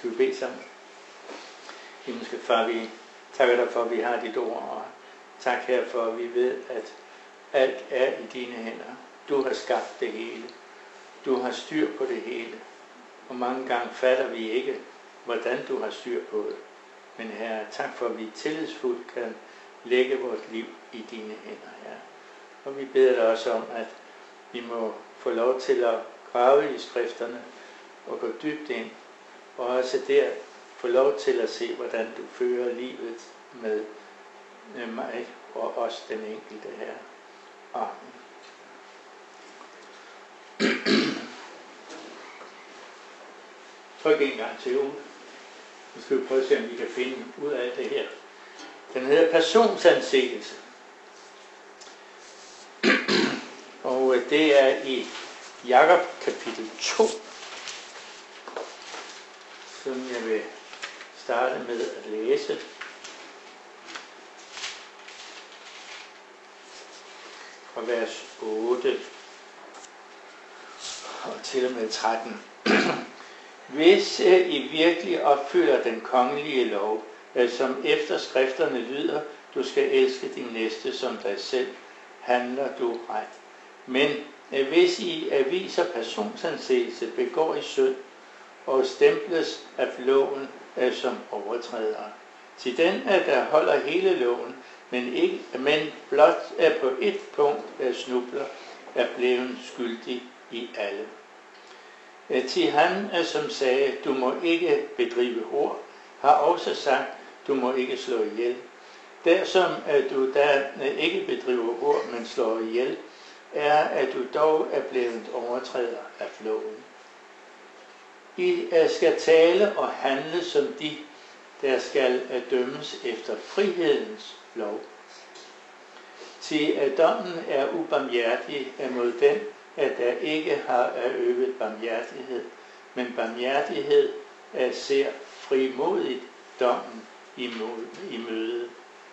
Skal vi bede sammen? Himmelske Far, vi takker dig for, at vi har dit ord, og tak her for, at vi ved, at alt er i dine hænder. Du har skabt det hele. Du har styr på det hele. Og mange gange fatter vi ikke, hvordan du har styr på det. Men Herre, tak for, at vi tillidsfuldt kan lægge vores liv i dine hænder, Herre. Og vi beder dig også om, at vi må få lov til at grave i skrifterne og gå dybt ind, og også der få lov til at se, hvordan du fører livet med mig og os den enkelte her. Amen. Tryk en gang til Ole. Nu skal vi prøve at se, om vi kan finde ud af det her. Den hedder personsanseelse. Og det er i Jakob kapitel 2, som jeg vil starte med at læse. Fra vers 8 og til og med 13. Hvis I virkelig opfylder den kongelige lov, som efter skrifterne lyder, du skal elske din næste som dig selv, handler du ret. Men hvis I viser personsanseelse, begår I synd og stemples af loven som overtrædere. Til den, der holder hele loven, men blot er på et punkt snubler, er blevet skyldig i alle. Til han, som sagde, du må ikke bedrive hor, har også sagt, du må ikke slå ihjel. Dersom du da ikke bedriver hor, men slår ihjel, er, at du dog er blevet overtræder af loven. I skal tale og handle som de, der skal dømmes efter frihedens lov. Til dommen er ubarmhjertig mod den, at der ikke har øvet barmhjertighed, men barmhjertighed ser frimodigt dommen i møde.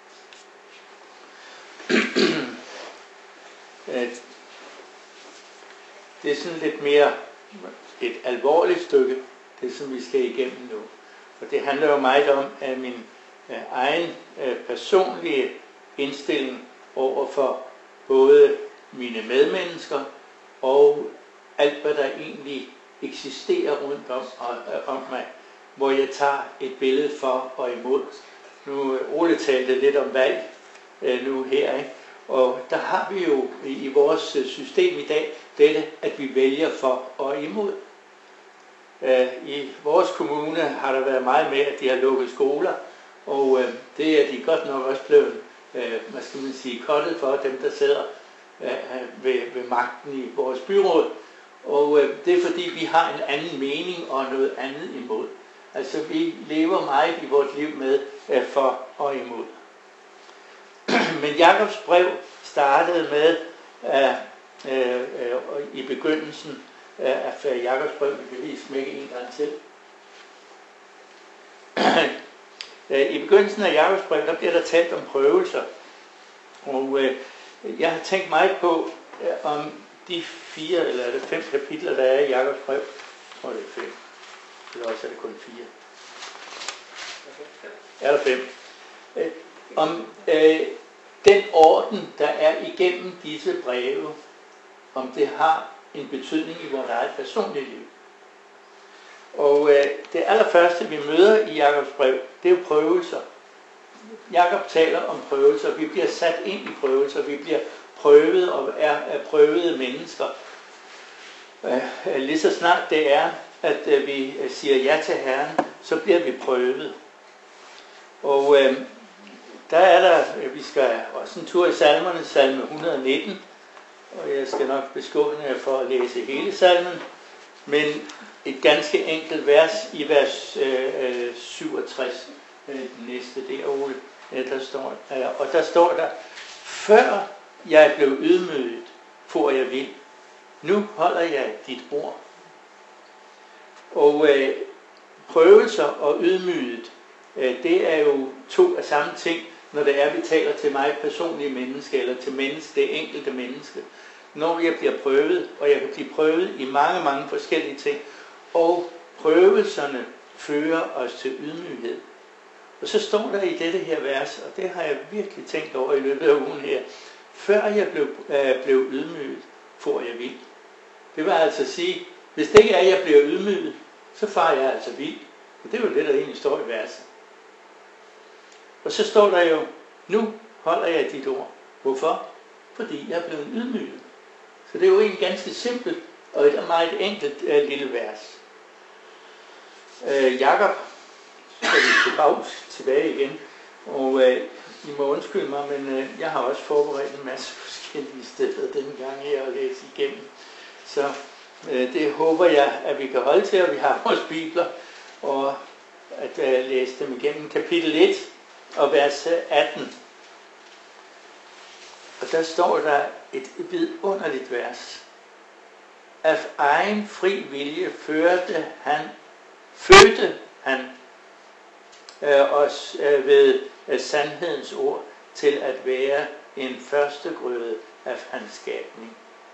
Det er sådan lidt mere et alvorligt stykke, det som vi skal igennem nu. Og det handler jo meget om at min egen personlige indstilling over for både mine medmennesker og alt, hvad der egentlig eksisterer rundt om mig, hvor jeg tager et billede for og imod. Nu Ole talte lidt om valg nu her, ikke? Og der har vi jo i vores system i dag dette, at vi vælger for og imod. I vores kommune har der været meget med, at de har lukket skoler, og det er de godt nok også blevet, hvad skal man sige, kottet for dem, der sidder ved magten i vores byråd. Og det er fordi, vi har en anden mening og noget andet imod. Altså vi lever meget i vores liv med for og imod. Men Jakobs brev startede med i begyndelsen af Jakobs brev, vi kan lige smække en gang til. I begyndelsen af Jakobs brev, der bliver der talt om prøvelser. Og jeg har tænkt meget på, om de 4 eller er det 5 kapitler, der er i Jakobs brev. Jeg tror, det er 5. Eller også er det kun 4. Er der 5? Om den orden, der er igennem disse breve, om det har en betydning i vores eget personlige liv. Og det allerførste, vi møder i Jakobs brev, det er jo prøvelser. Jakob taler om prøvelser. Vi bliver sat ind i prøvelser. Vi bliver prøvet og er prøvede mennesker. Lige så snart det er, at vi siger ja til Herren, så bliver vi prøvet. Og der er der, vi skal også en tur i salmerne, salme 119, og jeg skal nok beskåne jer for at læse hele salmen, men et ganske enkelt vers i vers 67, den næste der, Ole, der står der, før jeg blev ydmyget, for jeg vil, nu holder jeg dit ord. Og prøvelser og ydmyget, det er jo 2 af samme ting, når det er, vi taler til mig personlige menneske, eller til det enkelte menneske. Når jeg bliver prøvet, og jeg kan blive prøvet i mange, mange forskellige ting, og prøvelserne fører os til ydmyghed. Og så står der i dette her vers, og det har jeg virkelig tænkt over i løbet af ugen her. Før jeg blev ydmyget, får jeg vild. Det vil altså sige, hvis det ikke er, at jeg bliver ydmyget, så farer jeg altså vild. Og det er jo det, der egentlig står i verset. Og så står der jo, nu holder jeg dit ord. Hvorfor? Fordi jeg er blevet ydmyget. Så det er jo egentlig ganske simpelt og et meget enkelt lille vers. Jakob, så er vi tilbage igen. Og I må undskylde mig, men jeg har også forberedt en masse forskellige steder denne gang her at læse igennem. Så det håber jeg, at vi kan holde til, at vi har vores bibler, og at læse dem igennem. Kapitel 1 og vers 18. Og der står der et vidunderligt vers. Af egen fri vilje fødte han os ved sandhedens ord til at være en førstegrøde af hans skabning.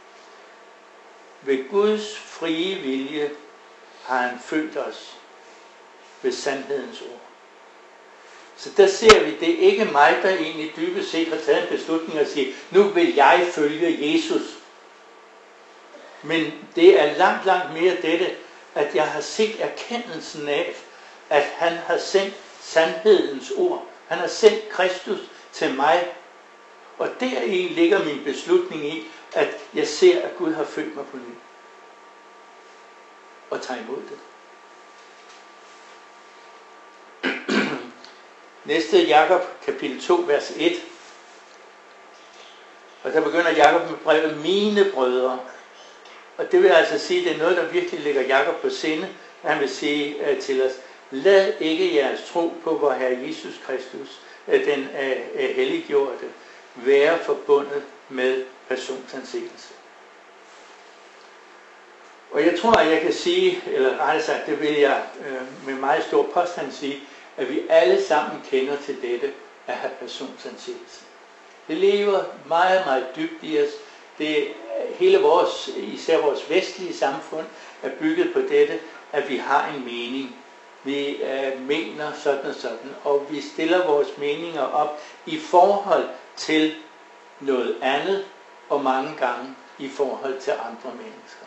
Ved Guds frie vilje har han født os ved sandhedens ord. Så der ser vi, det er ikke mig, der egentlig dybest set har taget en beslutning og siger, nu vil jeg følge Jesus. Men det er langt, langt mere dette, at jeg har set erkendelsen af, at han har sendt sandhedens ord. Han har sendt Kristus til mig. Og deri ligger min beslutning i, at jeg ser, at Gud har født mig på ny. Og tager imod det. Næste Jakob, kapitel 2, vers 1. Og der begynder Jakob med brevet, mine brødre. Og det vil altså sige, at det er noget, der virkelig ligger Jakob på sinde. Han vil sige til os, lad ikke jeres tro på vor Herre Jesus Kristus, den helliggjorte, være forbundet med personsanseelse. Og jeg tror, at jeg kan sige, eller rettere sagt, det vil jeg med meget stor påstand sige, at vi alle sammen kender til dette at have personsanseelse. Det lever meget, meget dybt i os. Det hele vores, især vores vestlige samfund, er bygget på dette, at vi har en mening. Vi mener sådan og sådan, og vi stiller vores meninger op i forhold til noget andet, og mange gange i forhold til andre mennesker.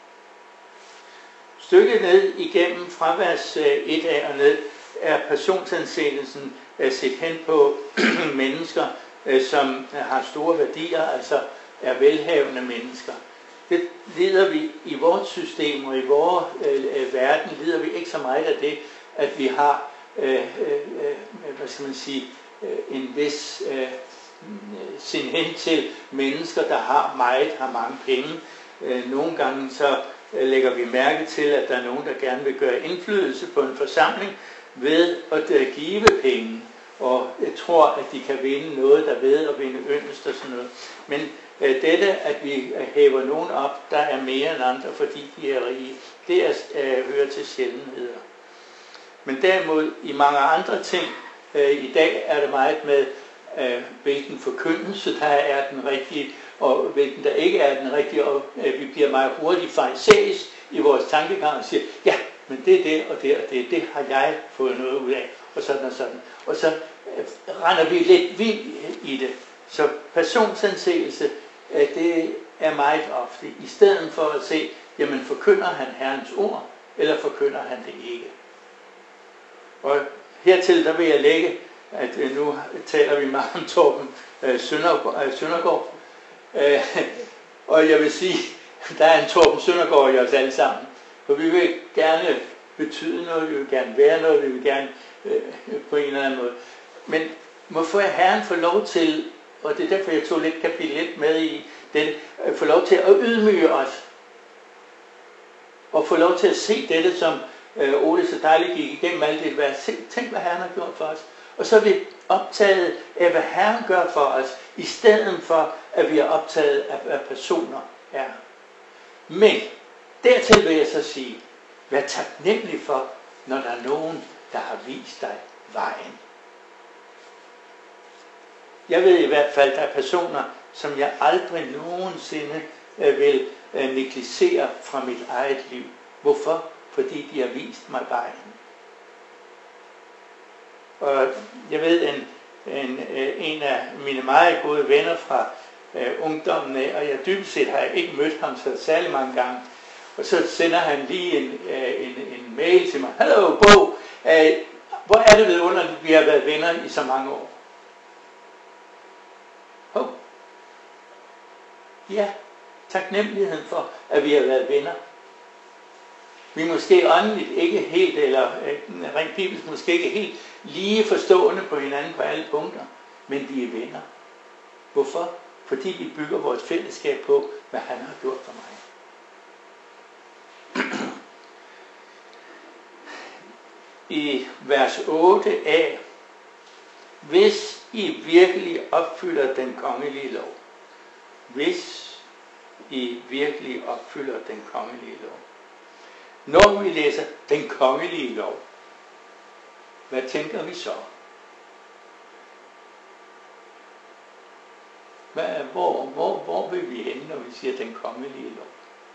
Stykket ned igennem fra vers 1 af og ned, er personsanseelsen set hen på mennesker, som har store værdier, altså er velhavende mennesker. Det lider vi i vores system og i vores verden, lider vi ikke så meget af det, at vi har en vis sin hen til mennesker, der har meget, har mange penge. Nogle gange så lægger vi mærke til, at der er nogen, der gerne vil gøre indflydelse på en forsamling ved at give penge, og jeg tror, at de kan vinde noget, der ved at vinde yndest og sådan noget. Men dette, at vi hæver nogen op, der er mere end andre, fordi de er rige, det hører til sjældenheder. Men derimod i mange andre ting, i dag er det meget med, hvilken forkyndelse der er den rigtige, og hvilken der ikke er den rigtige, og vi bliver meget hurtigt farisæisk i vores tankegang og siger, ja, men det er det, og det og det, det har jeg fået noget ud af, og sådan og sådan. Og så render vi lidt vild i det. Så personsanseelse, det er meget ofte, i stedet for at se, jamen forkynder han Herrens ord, eller forkynder han det ikke. Og hertil, der vil jeg lægge, at nu taler vi meget om Torben Søndergaard, og jeg vil sige, der er en Torben Søndergaard i os alle sammen, for vi vil gerne betyde noget, vi vil gerne være noget, vi vil gerne på en eller anden måde. Men hvorfor er Herren få lov til, og det er derfor jeg tog lidt kapitel 1 med i det, få lov til at ydmyge os, og få lov til at se dette, som Ole så dejligt gik igennem alt det, tænk hvad Herren har gjort for os. Og så er vi optaget af, hvad Herren gør for os, i stedet for, at vi er optaget af, hvad personer er. Men dertil vil jeg så sige, vær taknemmelig for, når der er nogen, der har vist dig vejen. Jeg ved i hvert fald, at der er personer, som jeg aldrig nogensinde vil negligere fra mit eget liv. Hvorfor? Fordi de har vist mig vejen. Og jeg ved, en af mine meget gode venner fra ungdommen af, og jeg dybest set har ikke mødt ham så særlig mange gange, og så sender han lige en mail til mig. Hallo Bo, hvor er det vidunderligt, vi har været venner i så mange år. Ja, taknemmeligheden for, at vi har været venner. Vi er måske åndeligt ikke helt, eller rent bibelsk måske ikke helt lige forstående på hinanden på alle punkter, men vi er venner. Hvorfor? Fordi vi bygger vores fællesskab på, hvad han har gjort for mig. I vers 8a, hvis I virkelig opfylder den kongelige lov. Hvis I virkelig opfylder den kongelige lov. Når vi læser den kongelige lov, hvad tænker vi så? Hvor vil vi ende, når vi siger den kongelige lov?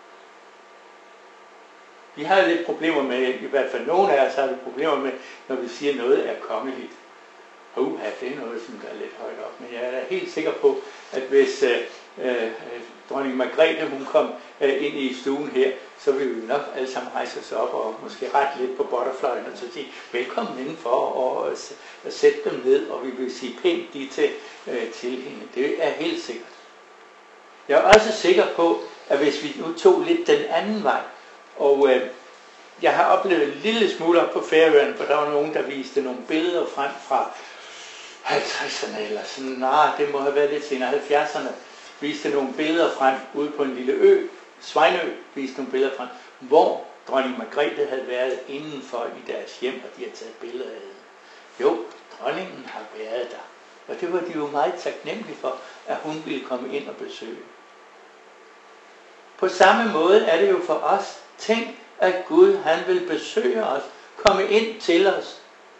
Vi har lidt problemer med, i hvert fald nogle af os har lidt problemer med, når vi siger noget er kongeligt. Det er noget, som der er lidt højt op. Men jeg er helt sikker på, at hvis dronning Margrethe hun kom ind i stuen her, så ville vi nok alle sammen rejse os op og måske rette lidt på butterflyen og så sige, velkommen indenfor og sætte dem ned, og vi vil sige pænt de til hende. Det er helt sikkert. Jeg er også sikker på, at hvis vi nu tog lidt den anden vej, og jeg har oplevet en lille smule op på Færøerne, for der var nogen, der viste nogle billeder frem fra 50'erne eller sådan, det må have været lidt senere, 70'erne, viste nogle billeder frem ude på en lille ø, Svejnø, viste nogle billeder frem, hvor dronning Margrethe havde været indenfor i deres hjem, og de havde taget billeder af hende. Jo, dronningen har været der, og det var de jo meget taknemmelige for, at hun ville komme ind og besøge. På samme måde er det jo for os. Tænk, at Gud han vil besøge os, komme ind til os.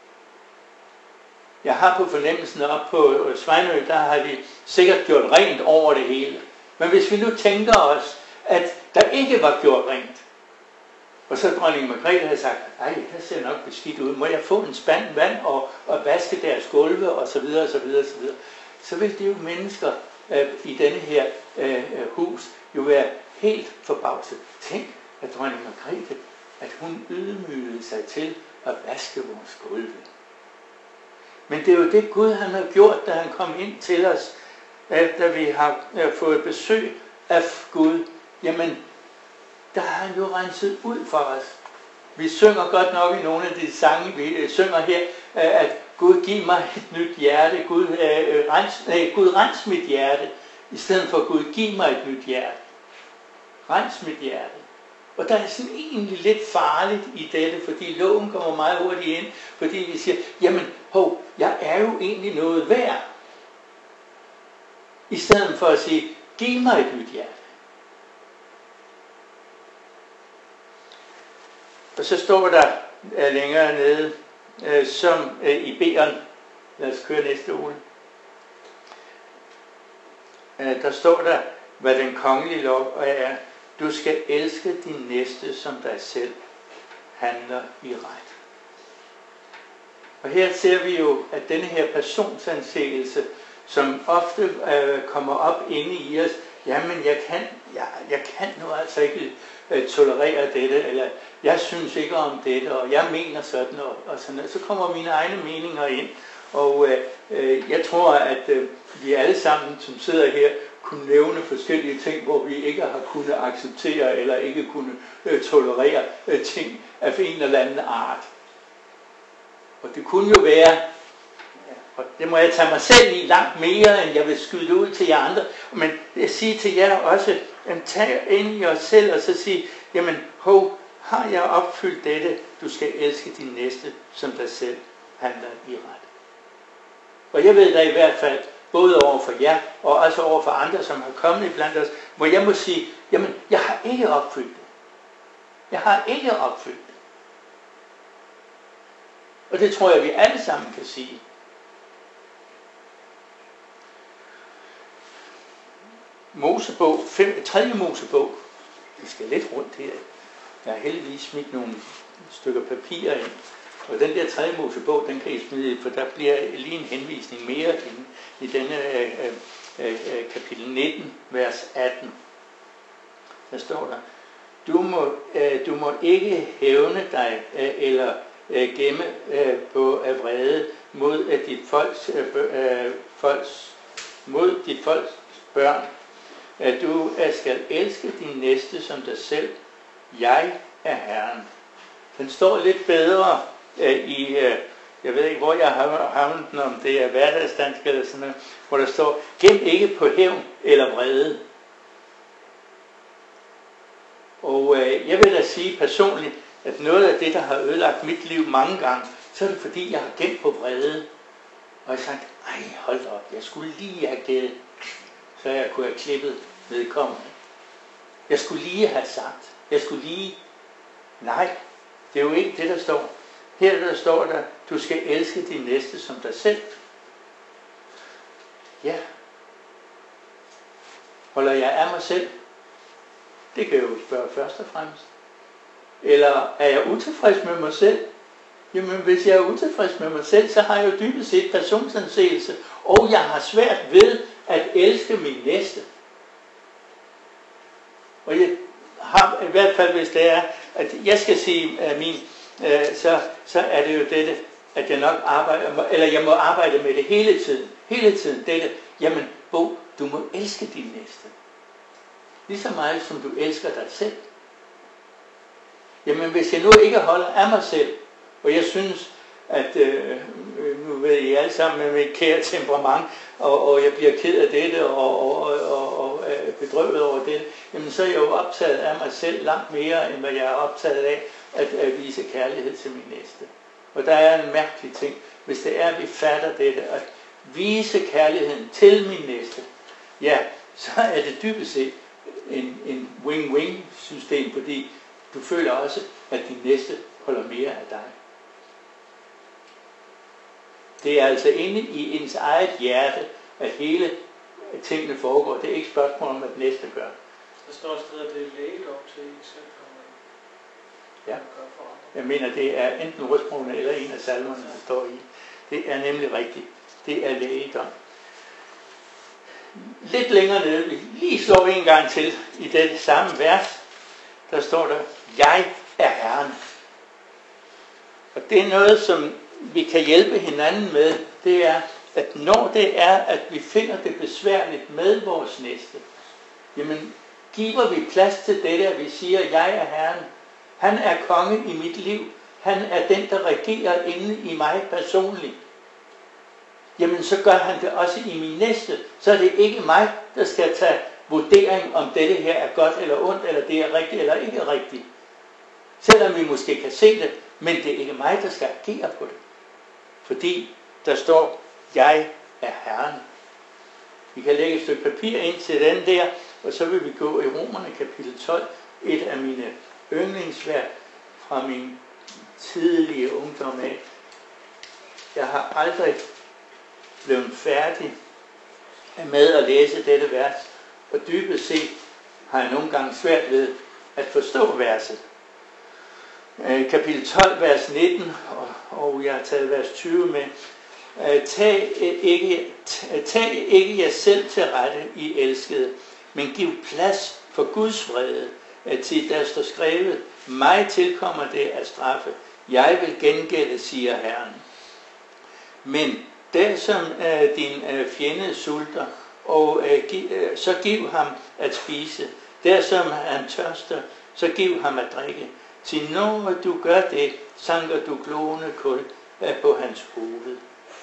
Jeg har på fornemmelsen op på Svejnø, der har de sikkert gjort rent over det hele. Men hvis vi nu tænker os, at der ikke var gjort rent, og så dronning Margrethe havde sagt, her ser nok beskidt ud, må jeg få en spand vand og vaske deres gulve, og så videre, og så videre, og så videre. Så vil det jo mennesker i denne her hus jo være helt forbavset. Tænk, at dronning Margrethe, at hun ydmygede sig til at vaske vores gulve. Men det er jo det Gud han har gjort, da han kom ind til os, da vi har fået besøg af Gud. Jamen, der har han jo renset ud for os. Vi synger godt nok i nogle af de sange, vi synger her, at Gud giv mig et nyt hjerte, Gud rens mit hjerte, i stedet for Gud giv mig et nyt hjerte. Rens mit hjerte. Og der er sådan egentlig lidt farligt i dette, fordi loven kommer meget hurtigt ind, fordi vi siger, jamen, jeg er jo egentlig noget værd. I stedet for at sige, giv mig et nyt hjerte. Og så står der længere nede, som i B'eren, lad os køre næste uge, der står der, hvad den kongelige lov er. Du skal elske din næste som dig selv, handler i ret. Og her ser vi jo, at denne her personsanseelse, som ofte kommer op inde i os, jamen jeg kan nu altså ikke tolerere dette, eller jeg synes ikke om dette, og jeg mener sådan, og sådan. Så kommer mine egne meninger ind, og jeg tror, at vi alle sammen, som sidder her, kunne nævne forskellige ting, hvor vi ikke har kunnet acceptere, eller ikke kunne tolerere ting af en eller anden art. Og det kunne jo være, og det må jeg tage mig selv i langt mere, end jeg vil skyde det ud til jer andre, men jeg siger til jer også, tag ind i os selv og så sige, jamen, har jeg opfyldt dette, du skal elske din næste som dig selv, handler i ret. Og jeg ved da i hvert fald, både over for jer, og også over for andre, som har kommet iblandt os, hvor jeg må sige, jamen, jeg har ikke opfyldt det. Jeg har ikke opfyldt det. Og det tror jeg, vi alle sammen kan sige. Mosebog, 3. Mosebog. Vi skal lidt rundt her. Jeg har heldigvis smidt nogle stykker papir ind. Og den der 3. Mosebog, den kan I smide, for der bliver lige en henvisning mere i denne kapitel 19, vers 18. Der står der, du må ikke hævne dig eller gemme på af vrede mod dit folks børn. Du skal elske din næste som dig selv. Jeg er Herren. Den står lidt bedre i, jeg ved ikke hvor jeg har havnet den, om det er hverdagsdansk eller sådan noget, hvor der står, gem ikke på hævn eller vrede. Og jeg vil da sige personligt, at noget af det, der har ødelagt mit liv mange gange, så er det fordi, jeg har gemt på vrede. Og jeg har sagt, ej, hold op, jeg skulle lige have givet, så jeg kunne have klippet vedkommende. Jeg skulle lige have sagt, nej, det er jo ikke det, der står. Her der står der, du skal elske din næste som dig selv. Ja. Holder jeg af mig selv? Det kan jeg jo spørge først og fremmest. Eller er jeg utilfreds med mig selv? Jamen hvis jeg er utilfreds med mig selv, så har jeg jo dybest set personsanseelse, og jeg har svært ved at elske min næste. Og jeg har i hvert fald, hvis det er, at jeg skal sige så er det jo dette, at jeg nok arbejder, eller jeg må arbejde med det hele tiden, dette, jamen Bo, du må elske din næste. Lige så meget som du elsker dig selv. Jamen hvis jeg nu ikke holder af mig selv, og jeg synes, at nu ved I alle sammen med mit kære temperament, og jeg bliver ked af dette, og bedrøvet over det, jamen så er jeg jo optaget af mig selv langt mere, end hvad jeg er optaget af at vise kærlighed til min næste. Og der er en mærkelig ting, hvis det er, at vi fatter dette, at vise kærligheden til min næste, ja, så er det dybest set en win-win system, fordi du føler også, at din næste holder mere af dig. Det er altså inde i ens eget hjerte, at hele tingene foregår. Det er ikke spørgsmål om, at næste gør. Der står et sted, at det er læget op til ikke selv. Ja. Jeg mener, det er enten Rødsprogene eller en af salmerne, der står i. Det er nemlig rigtigt. Det er lægedom. Lidt længere nede, vi lige slår en gang til i det samme vers, der står der, jeg er Herren. Og det er noget, som vi kan hjælpe hinanden med, det er, at når det er, at vi finder det besværligt med vores næste, jamen giver vi plads til det der, vi siger, jeg er Herren. Han er konge i mit liv. Han er den, der regerer inde i mig personligt. Jamen så gør han det også i min næste. Så er det ikke mig, der skal tage vurdering, om dette her er godt eller ondt, eller det er rigtigt eller ikke rigtigt. Selvom vi måske kan se det, men det er ikke mig, der skal agere på det. Fordi der står, jeg er Herren. Vi kan lægge et stykke papir ind til den der, og så vil vi gå i Romerne kapitel 12, et af mine yndlingsværk fra min tidlige ungdom af. Jeg har aldrig blevet færdig med at læse dette vers, og dybest set har jeg nogle gange svært ved at forstå verset. Kapitel 12, vers 19, og jeg har taget vers 20 med. Tag ikke jer selv til rette, I elskede, men giv plads for Guds vrede, til der står skrevet, mig tilkommer det at straffe, jeg vil gengælde, siger Herren. Men der som din fjende sulter, og så giv ham at spise. Der som han tørster, så giv ham at drikke. Til når du gør det, sanker du glående kul på hans hoved.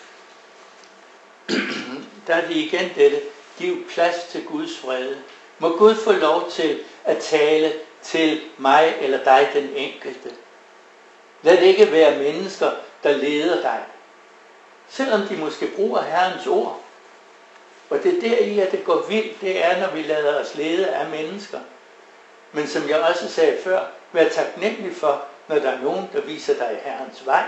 Der er det igen dette. Giv plads til Guds fred. Må Gud få lov til at tale til mig eller dig, den enkelte. Lad det ikke være mennesker, der leder dig. Selvom de måske bruger Herrens ord. Og det er deri, at det går vildt, det er, når vi lader os lede af mennesker. Men som jeg også sagde før, vær taknemmelig for, når der er nogen, der viser dig Herrens vej.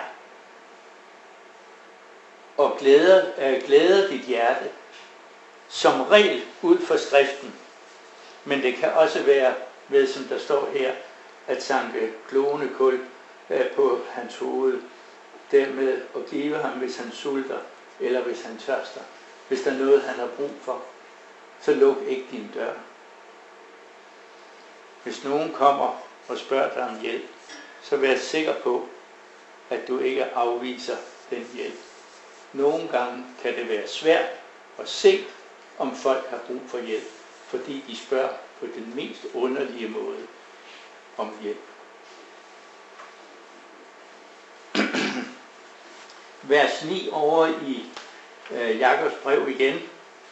Og glæder dit hjerte, som regel ud for skriften. Men det kan også være ved, som der står her, at sanke glående kul på hans hoved. dermed at give ham, hvis han sulter, eller hvis han tørster. Hvis der er noget, han har brug for, så luk ikke din dør. Hvis nogen kommer og spørger dig om hjælp, så vær sikker på, at du ikke afviser den hjælp. Nogle gange kan det være svært at se, om folk har brug for hjælp, fordi de spørger på den mest underlige måde om hjælp. Vers 9 over i Jakobs brev igen.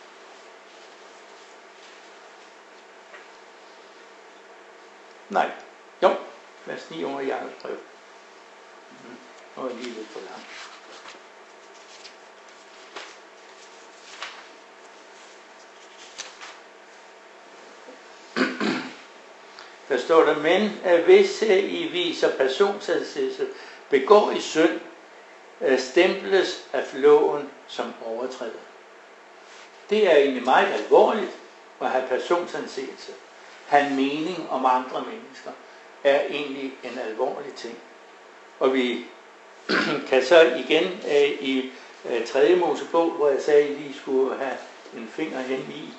Nej, jo, vers 9 over i Jakobs brev. Nu er lige lidt for langt. Der står der, men hvis I viser personsansættelse, begår I synd, stemples af loven som overtræder. Det er egentlig meget alvorligt at have personsansættelse. Have en mening om andre mennesker er egentlig en alvorlig ting. Og vi kan så igen i 3. Mosebog, hvor jeg sagde, at I lige skulle have en finger hen i,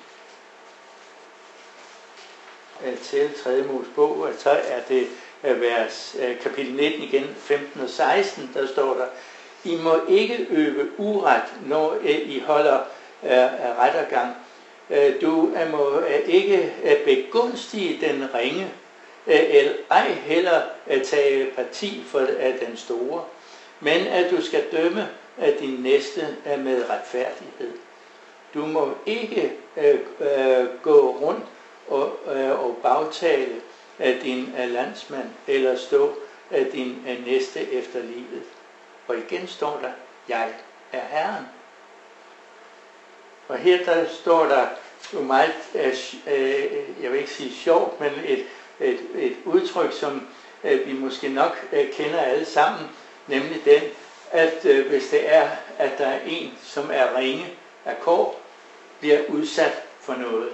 til 3. Mosebog, og så er det vers kapitel 19 igen, 15 og 16, der står der, I må ikke øve uret, når I holder rettergang. Du må ikke begunstige den ringe, eller ej heller tage parti for den store, men at du skal dømme din næste med retfærdighed. Du må ikke gå rundt og bagtale din landsmand, eller stå din næste efter livet. Og igen står der, jeg er Herren. Og her der står der jo meget, jeg vil ikke sige sjovt, men et udtryk, som vi måske nok kender alle sammen, nemlig den, at hvis det er, at der er en, som er ringe af kår, bliver udsat for noget.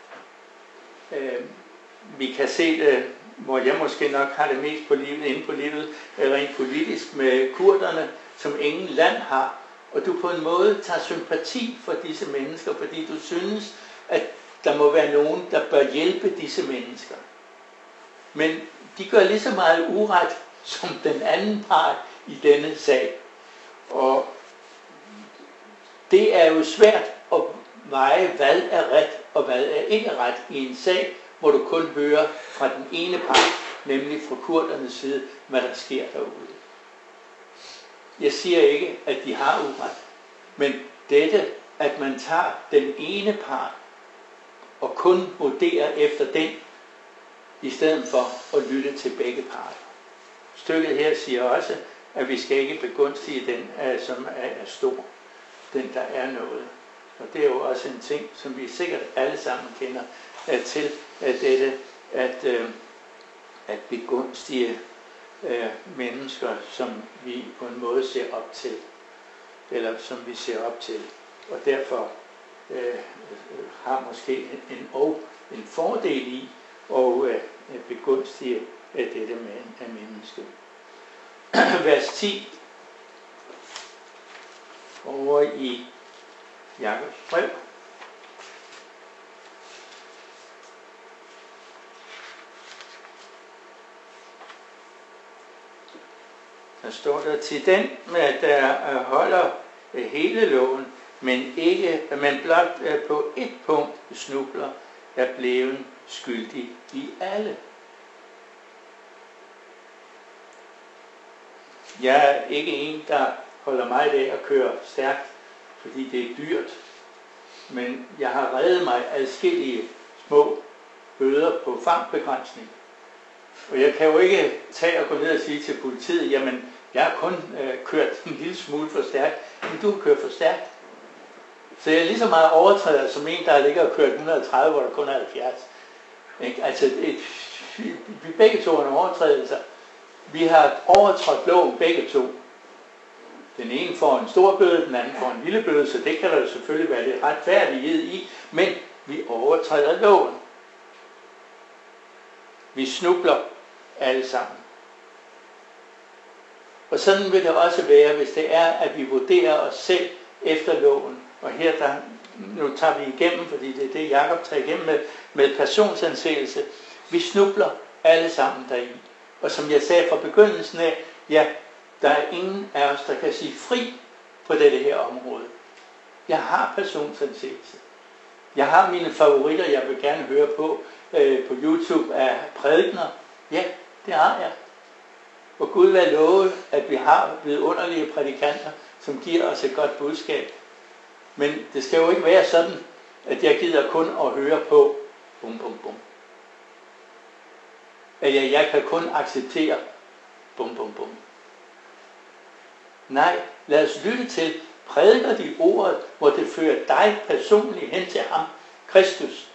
Vi kan se det, hvor jeg måske nok har det mest på livet, inde på livet, rent politisk med kurderne, som ingen land har. Og du på en måde tager sympati for disse mennesker, fordi du synes, at der må være nogen, der bør hjælpe disse mennesker. Men de gør lige så meget uret som den anden part i denne sag. Og det er jo svært at veje, hvad er ret og hvad er ikke ret i en sag, hvor du kun hører fra den ene part, nemlig fra kurdernes side, hvad der sker derude. Jeg siger ikke, at de har uret, men dette, at man tager den ene part og kun vurderer efter den, i stedet for at lytte til begge parter. Stykket her siger også, at vi skal ikke begunstige den, som er stor, den der er noget. Og det er jo også en ting, som vi sikkert alle sammen kender til, dette at begunstige mennesker, som vi på en måde ser op til, eller som vi ser op til. Og derfor har måske en fordel i at begunstige dette af mennesket. Vers 10 over i Jakobs brev. Der står der til den, der holder hele loven, men blot på et punkt snubler, er blevet skyldig i alle. Jeg er ikke en, der holder meget af at køre stærkt, fordi det er dyrt. Men jeg har reddet mig adskillige små bøder på fartbegrænsning. Og jeg kan jo ikke tage og gå ned og sige til politiet, jamen, jeg har kun kørt en lille smule for stærkt, men du har kørt for stærkt. Så jeg er lige så meget overtræder som en, der ligger og kørt 130, hvor der kun er 70. Ikke? Altså, vi begge to er nogle overtrædelser. Vi har overtrådt loven begge to. Den ene får en stor bøde, den anden får en lille bøde, så det kan der selvfølgelig være lidt retfærdighed i, men vi overtræder loven. Vi snubler alle sammen. Og sådan vil det også være, hvis det er, at vi vurderer os selv efter loven. Og her, nu tager vi igennem, fordi det er det, Jakob tager igennem med personsansættelse. Vi snubler alle sammen deri. Og som jeg sagde fra begyndelsen af, ja, der er ingen af os, der kan sige fri på dette her område. Jeg har personsansættelse. Jeg har mine favoritter, jeg vil gerne høre på YouTube af prædikener. Ja, det har jeg. Og Gud vil love, at vi har vidunderlige prædikanter, som giver os et godt budskab. Men det skal jo ikke være sådan, at jeg gider kun at høre på bum bum bum. At jeg kan kun acceptere bum bum bum. Nej, lad os lytte til, prædiker de ordet, hvor det fører dig personligt hen til ham, Kristus.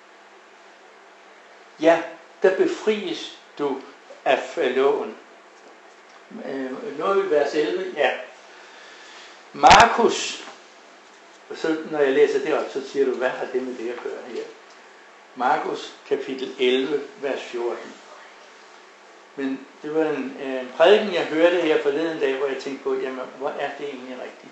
Ja, der befries du af loven. Nu er vi vers 11, ja. Markus, og så når jeg læser det op, så siger du, hvad har det med det at gøre her? Markus kapitel 11, vers 14. Men det var en prædiken, jeg hørte her forleden dag, hvor jeg tænkte på, jamen, hvor er det egentlig rigtigt?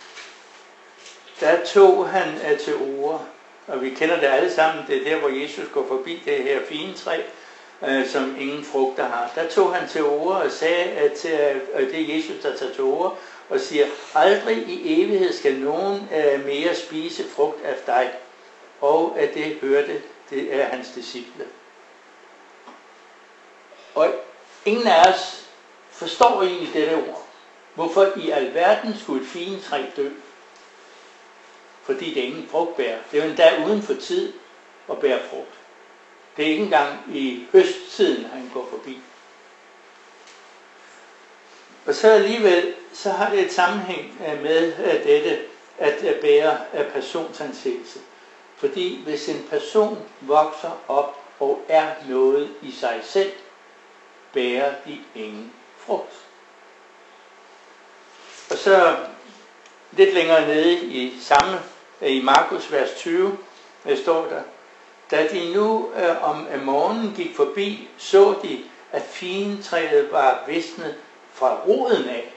Der tog han til orde, og vi kender det alle sammen, det er der, hvor Jesus går forbi det her fine træ, som ingen frugter har. Der tog han til orde og sagde, at det er Jesus, der tager til orde, og siger, aldrig i evighed skal nogen mere spise frugt af dig. Og at det hørte, det er hans disciple. Og ingen af os forstår egentlig dette ord. Hvorfor i alverden skulle et fint træ dø? Fordi det er ingen frugt bærer. Det er jo endda uden for tid at bære frugt. Det er ikke engang i høsttiden, han går forbi. Og så alligevel, så har det et sammenhæng med dette at bære personsansættelse. Fordi hvis en person vokser op og er noget i sig selv, bærer de ingen frugt. Og så lidt længere nede i Markus vers 20, står der, da de nu om morgenen gik forbi, så de, at figentræet var visnet fra roden af.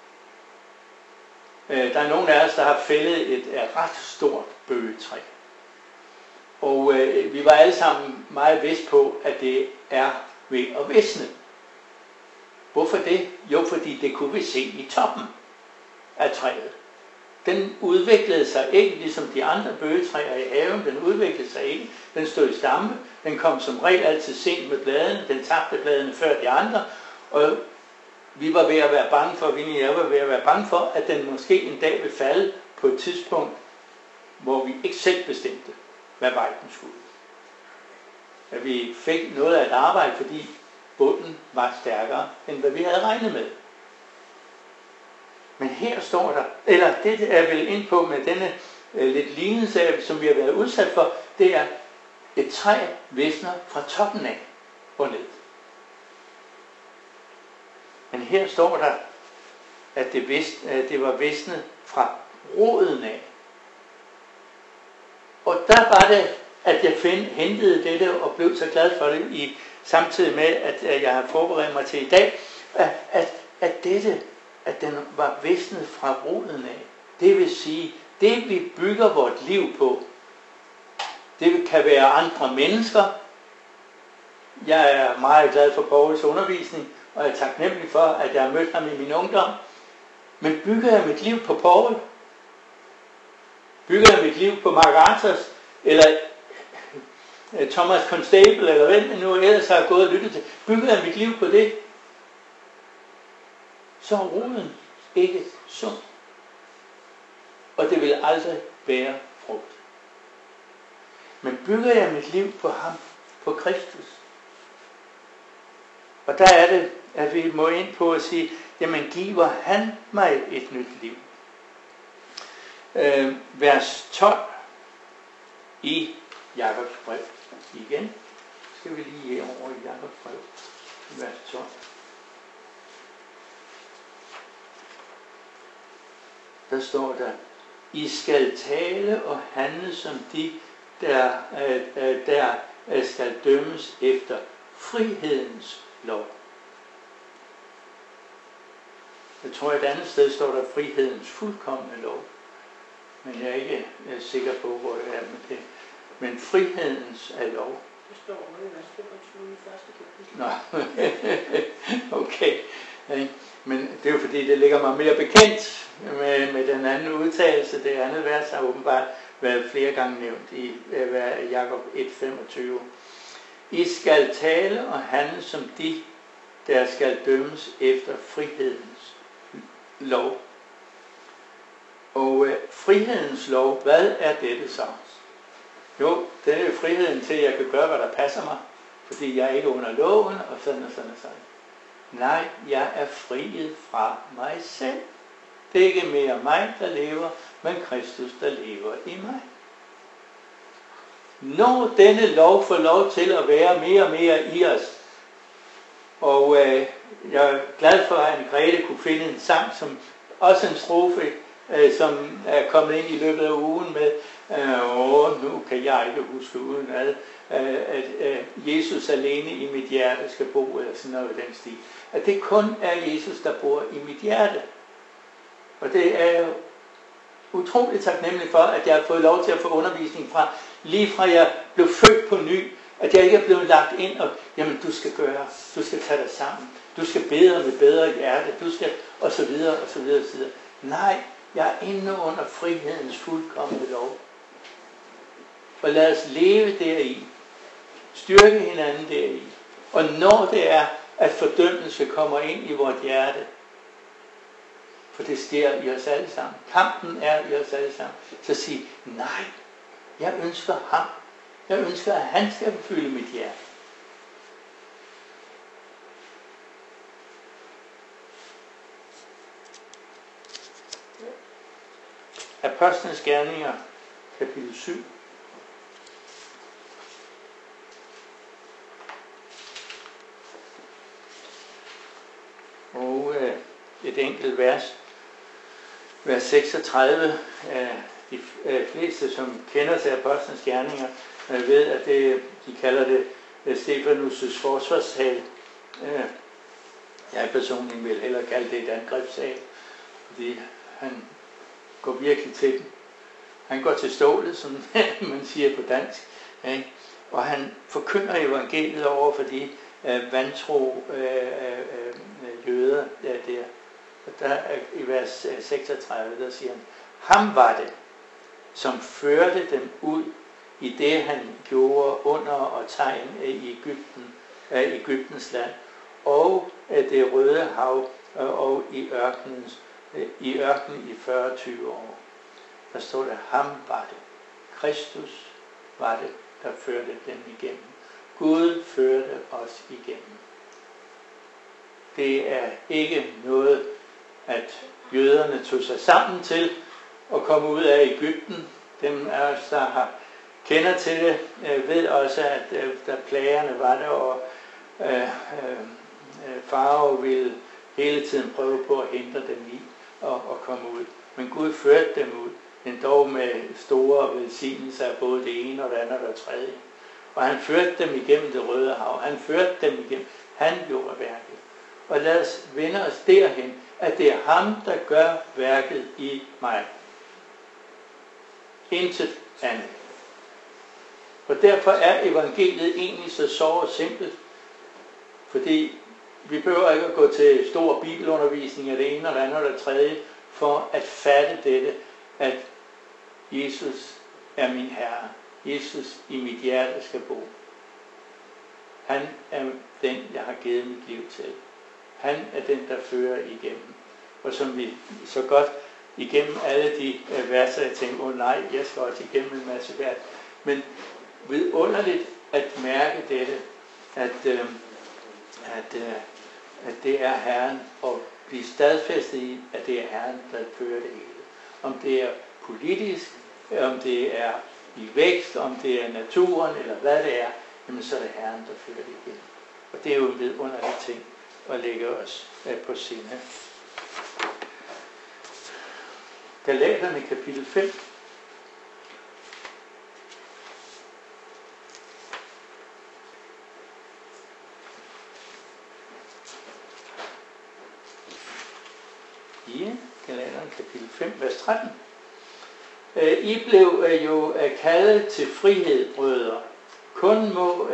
Der er nogle af os, der har fældet et ret stort bøgetræ. Og vi var alle sammen meget vidst på, at det er ved at visne. Hvorfor det? Jo, fordi det kunne vi se i toppen af træet. Den udviklede sig ikke ligesom de andre bøgetræer i haven. Den udviklede sig ikke. Den stod i stamme. Den kom som regel altid sent med bladene. Den tabte bladene før de andre. Og vi var ved at være bange for, jeg var ved at være bange for, at den måske en dag ville falde på et tidspunkt, hvor vi ikke selv bestemte, hvad vej den skulle. At vi fik noget af et arbejde, fordi bunden var stærkere, end hvad vi havde regnet med. Men her står der, eller det er vel ind på med denne lidt lignelse af, som vi har været udsat for, det er, et træ visner fra toppen af og ned. Men her står der, at det var visnet fra roden af. Og der var det, at jeg hentede dette og blev så glad for det, samtidig med, at jeg har forberedt mig til i dag, at den var visnet fra roden af. Det vil sige, det vi bygger vort liv på, det kan være andre mennesker. Jeg er meget glad for Pauls undervisning, og jeg er taknemmelig for, at jeg har mødt ham i min ungdom. Men bygger jeg mit liv på Paul? Bygger jeg mit liv på Mark Arthurs, eller Thomas Constable, eller hvem jeg nu ellers har gået og lyttet til? Bygger jeg mit liv på det? Så er roden ikke sund. Og det vil aldrig bære frugt. Men bygger jeg mit liv på ham, på Kristus? Og der er det, at vi må ind på at sige, jamen giver han mig et nyt liv? Vers 12 i Jakobs brev. Igen skal vi lige herover i Jakobs brev. Vers 12. Der står der, I skal tale og handle som de, der skal dømmes efter frihedens lov. Jeg tror, et andet sted står der frihedens fuldkomne lov. Men jeg er ikke sikker på, hvor det er med det. Men frihedens er lov. Det står i vers 25 i første kapitel. Nå, okay. Men det er jo fordi, det ligger mig mere bekendt med den anden udtalelse. Det andet vers har åbenbart været flere gange nævnt i Jakob 1:25. I skal tale og handle som de, der skal dømmes efter frihedens lov. Og frihedens lov, hvad er dette så? Jo, det er jo friheden til, at jeg kan gøre, hvad der passer mig, fordi jeg er ikke under loven, og sådan og sådan og sådan. Nej, jeg er friet fra mig selv. Det er ikke mere mig, der lever, men Kristus, der lever i mig. Når denne lov får lov til at være mere og mere i os, og jeg er glad for, at Grete kunne finde en sang, som også en strofe, som er kommet ind i løbet af ugen med, nu kan jeg ikke huske uden at Jesus alene i mit hjerte skal bo, eller sådan noget i den stil. At det kun er Jesus, der bor i mit hjerte. Og det er jeg utroligt taknemmelig for, at jeg har fået lov til at få undervisning fra, lige fra jeg blev født på ny, at jeg ikke er blevet lagt ind og, jamen du skal gøre, du skal tage dig sammen, du skal bede med bedre hjerte, du skal, og så videre, og så videre, og så videre. Nej, jeg er inde under frihedens fuldkomne lov. Og lad os leve deri. Styrke hinanden deri. Og når det er, at fordømmelse kommer ind i vores hjerte, for det sker i os alle sammen. Kampen er i os alle sammen. Så sig, nej, jeg ønsker ham. Jeg ønsker, at han skal fylde mit hjerte. Apostlenes Gerninger, kapitel 7. Og et enkelt vers, vers 36. De fleste, som kender til Apostlenes Gerninger, ved, at de kalder det Stefanus' forsvarstale. Jeg personligt vil hellere kalde det et angrebssal, fordi han går virkelig til den. Han går til stålet, som man siger på dansk, og han forkynder evangeliet over for de vantro jøder der. Og der i vers 36, der siger han, ham var det, som førte dem ud i det, han gjorde under og tegn i Egyptens land, og det Røde Hav, og i ørkenen i 40-20 år. Der står der, ham var det. Kristus var det, der førte dem igennem. Gud førte os igennem. Det er ikke noget, at jøderne tog sig sammen til at komme ud af Egypten. Dem af os, der kender til det, ved også, at da plagerne var der, og farao ville hele tiden prøve på at hindre dem i at komme ud. Men Gud førte dem ud, endog med store velsignelser af både det ene og det andet og det tredje. Og han førte dem igennem det Røde Hav. Han førte dem igennem. Han gjorde værket. Og lad os vende os derhen, at det er ham, der gør værket i mig. Intet andet. Og derfor er evangeliet egentlig så simpelt. Fordi vi behøver ikke at gå til stor bibelundervisning af det ene og det andet og det tredje, for at fatte dette, at Jesus er min Herre. Jesus i mit hjerte skal bo. Han er den, jeg har givet mit liv til. Han er den, der fører igennem. Og som vi så godt igennem alle de verser, jeg tænker, nej, jeg skal også igennem en masse vers. Men vidunderligt at mærke dette, at det er Herren, og blive stadfæstet i, at det er Herren, der fører det hele. Om det er politisk, om det er i vækst, om det er naturen, eller hvad det er, jamen så er det Herren, der fører det igen. Og det er jo en vidunderlig ting at lægge os på sinde. Galaterne kapitel 5. Apostlagærningernes kapitel 5, vers 13. I blev jo kaldet til frihed, brødre. Kun må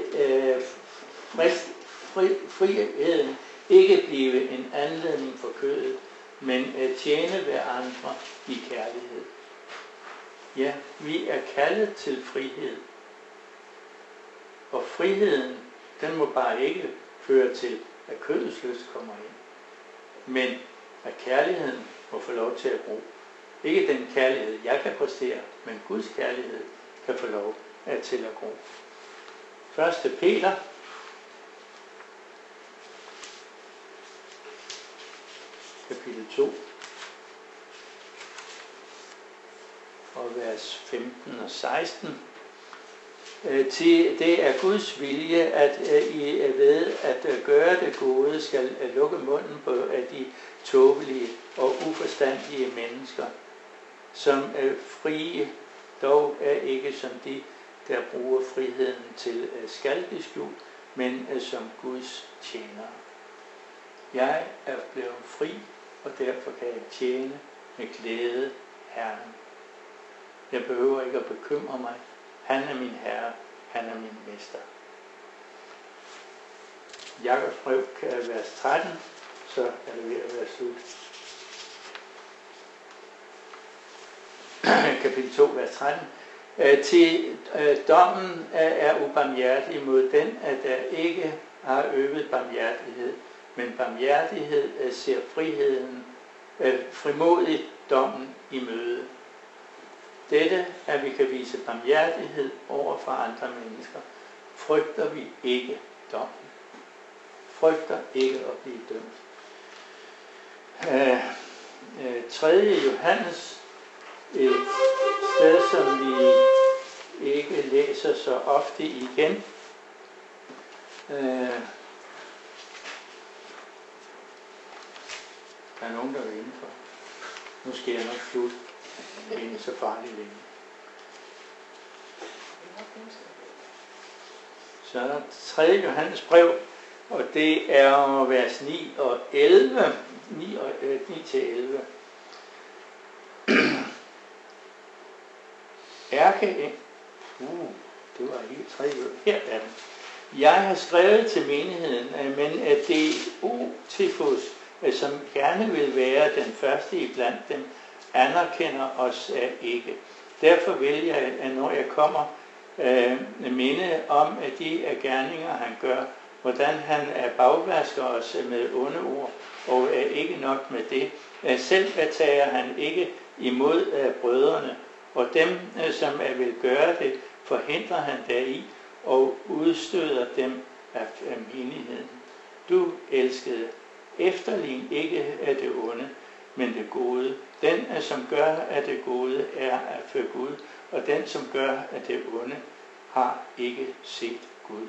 friheden ikke blive en anledning for kødet, men tjene hver andre i kærlighed. Ja, vi er kaldet til frihed. Og friheden, den må bare ikke føre til, at kødets lyst kommer ind. Men at kærligheden må få lov til at gro. Ikke den kærlighed, jeg kan præstere, men Guds kærlighed kan få lov til at gro. 1. Peter, kapitel 2, og vers 15 og 16. Til det er Guds vilje, at I ved at gøre det gode skal lukke munden på de tåbelige og uforstandige mennesker, som frie dog er ikke som de, der bruger friheden til skalkeskjul, men som Guds tjenere. Jeg er blevet fri, og derfor kan jeg tjene med glæde Herren. Jeg behøver ikke at bekymre mig. Han er min Herre, han er min mester. Jakobs brev, vers 13, så er det ved at være slut. Kapitel 2, vers 13. Til dommen er ubarmhjertig mod den, at der ikke har øvet barmhjertighed, men barmhjertighed ser friheden, frimodigt dommen i møde. Dette, at vi kan vise barmhjertighed over for andre mennesker, frygter vi ikke dommen. Frygter ikke at blive dømt. 3. Johannes, et sted, som vi ikke læser så ofte igen. Der er nogen, der er indenfor. Nu skal jeg nok slutte. Det er ikke så farligt længe. Så er der 3. Johannes brev, og det er vers 9 og 11. 9 til 11. Det var ikke 3. Her er den. Jeg har skrevet til menigheden, men at Diotrefus, som gerne vil være den første iblandt dem, anerkender os ikke. Derfor vil jeg, når jeg kommer, minde om at de gerninger, han gør, hvordan han bagvasker os med onde ord, og ikke nok med det. Selv tager han ikke imod brødrene, og dem, som vil gøre det, forhindrer han deri og udstøder dem af menigheden. Du elskede, efterlign ikke af det onde, men det gode. Den, som gør af det gode, er for Gud, og den, som gør af det onde, har ikke set Gud.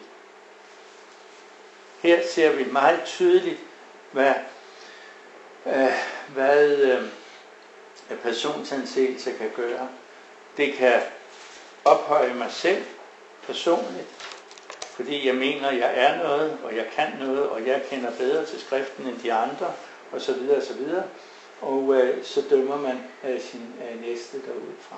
Her ser vi meget tydeligt, hvad personsanseelse kan gøre. Det kan ophøje mig selv personligt, fordi jeg mener, at jeg er noget, og jeg kan noget, og jeg kender bedre til skriften end de andre, osv. osv. Og så dømmer man sin næste derudfra.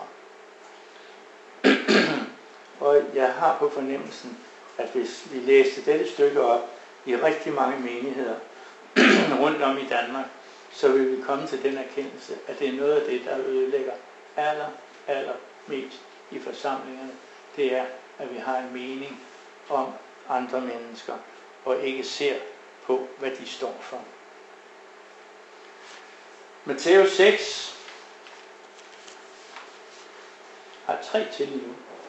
Og jeg har på fornemmelsen, at hvis vi læste dette stykke op i rigtig mange menigheder rundt om i Danmark, så vil vi komme til den erkendelse, at det er noget af det, der ødelægger allermest i forsamlingerne. Det er, at vi har en mening om andre mennesker, og ikke ser på, hvad de står for. Matthæus 6 har 3 til nu.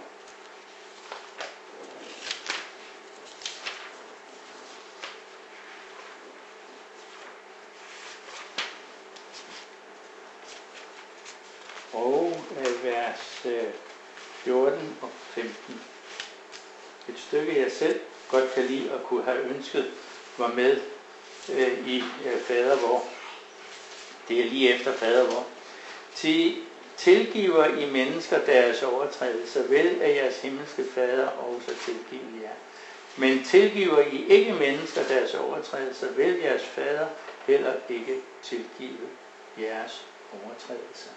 Og vers 14 og 15. Et stykke, jeg selv godt kan lide og kunne have ønsket var med i fadervor. Det er lige efter fadervor. Tilgiver I mennesker deres overtrædelser, vel af jeres himmelske fader også tilgive jer. Men tilgiver I ikke mennesker deres overtrædelser, vil jeres fader heller ikke tilgive jeres overtrædelser.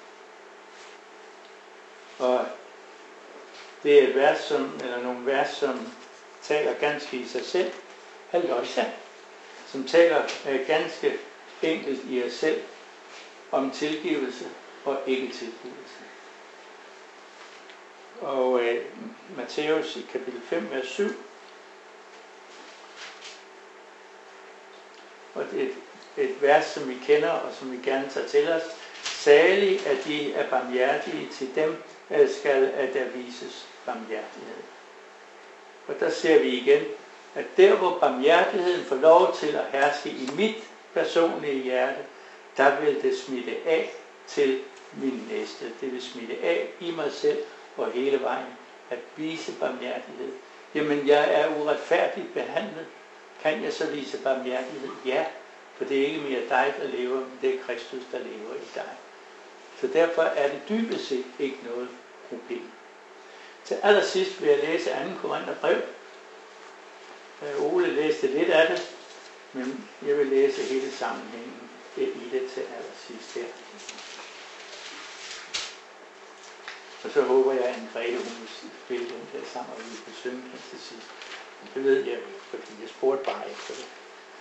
Og det er et vers, nogle vers, som taler ganske i sig selv. Halleluja, som taler ganske enkelt i os selv om tilgivelse og ikke tilgivelse. Og Matthæus i kapitel 5, vers 7. Og det er et vers, som vi kender og som vi gerne tager til os. Salig er de er barmhjertige, til dem skal der vises barmhjertighed. Og der ser vi igen, at der hvor barmhjertigheden får lov til at herske i mit personlige hjerte, der vil det smitte af til min næste. Det vil smitte af i mig selv og hele vejen at vise barmhjertighed. Jamen, jeg er uretfærdigt behandlet. Kan jeg så vise barmhjertighed? Ja, for det er ikke mere dig, der lever, men det er Kristus, der lever i dig. Så derfor er det dybest set ikke noget problem. Til allersidst vil jeg læse 2. Korintherbrev. Ole læste lidt af det, men jeg vil læse hele sammenhængen i det til allersidst her. Og så håber jeg, at Grete hun vil spille den der sammen, og vi kan synge den til sidst. Det ved jeg, fordi jeg spurgte bare efter det.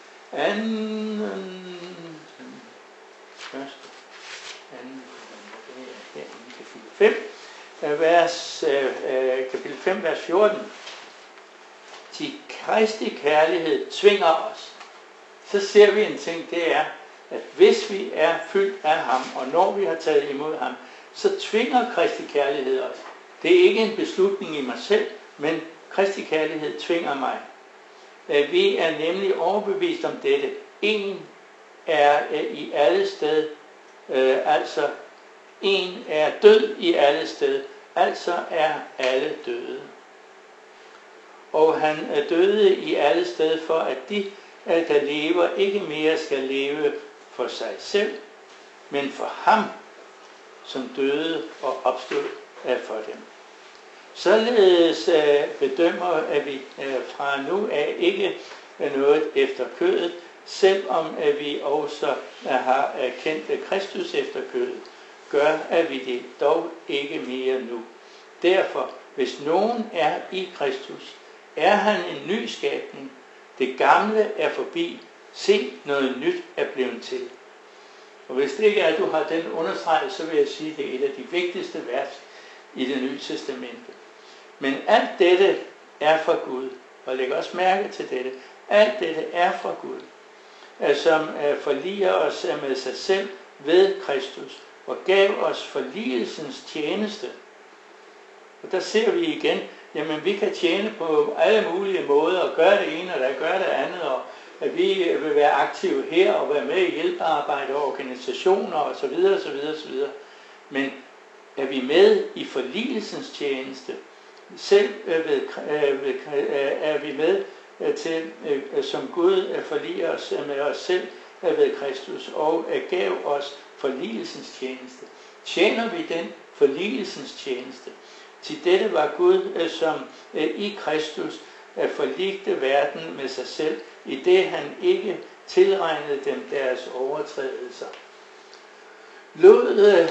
Kapitel 5, vers 14. Til Kristi kærlighed tvinger os. Så ser vi en ting, det er, at hvis vi er fyldt af ham, og når vi har taget imod ham, så tvinger Kristi kærlighed os. Det er ikke en beslutning i mig selv, men Kristi kærlighed tvinger mig. Vi er nemlig overbevist om dette. En er i alle sted, altså en er død i alle sted, altså er alle døde. Og han er døde i alle sted for, at de, der lever, ikke mere skal leve for sig selv, men for ham, som døde og opstod for dem. Således bedømmer vi fra nu af ikke noget efter kødet, selvom vi også har kendt Kristus efter kødet, gør vi det dog ikke mere nu. Derfor, hvis nogen er i Kristus, er han en ny skabning. Det gamle er forbi. Se, noget nyt er blevet til. Og hvis det ikke er, at du har den understreget, så vil jeg sige, at det er et af de vigtigste vers i Det Nye Testamente. Men alt dette er fra Gud, og læg også mærke til dette. Alt dette er fra Gud, som forliger os med sig selv ved Kristus, og gav os forligelsens tjeneste. Og der ser vi igen, jamen vi kan tjene på alle mulige måder, og gøre det ene, og gøre det andet, og at vi vil være aktive her, og være med i hjælpearbejde og organisationer, osv. osv. osv. Men er vi med i forligelsens tjeneste, selv er vi med til, som Gud forliger os med os selv ved Kristus, og gav os forligelsens tjeneste. Tjener vi den forligelsens tjeneste? Til dette var Gud, som i Kristus forligte verden med sig selv, i det han ikke tilregnede dem deres overtrædelser. Lod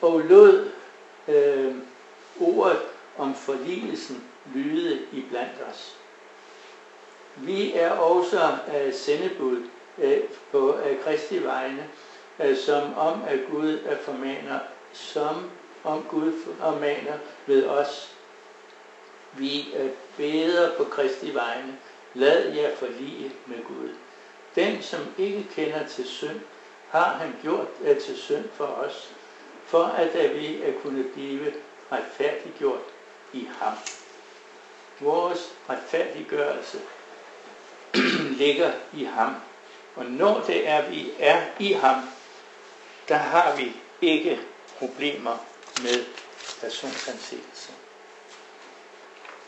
ordet om forligelsen lyde iblandt os. Vi er også sendebud på Kristi vegne, som om at Gud formaner ved os. Vi beder på Kristi vegne, lad jer forlige med Gud. Den, som ikke kender til synd, har han gjort til synd for os, for at vi kunne blive retfærdiggjort i ham. Vores retfærdiggørelse ligger i ham. Og når det er, vi er i ham, der har vi ikke problemer med personsansættelse.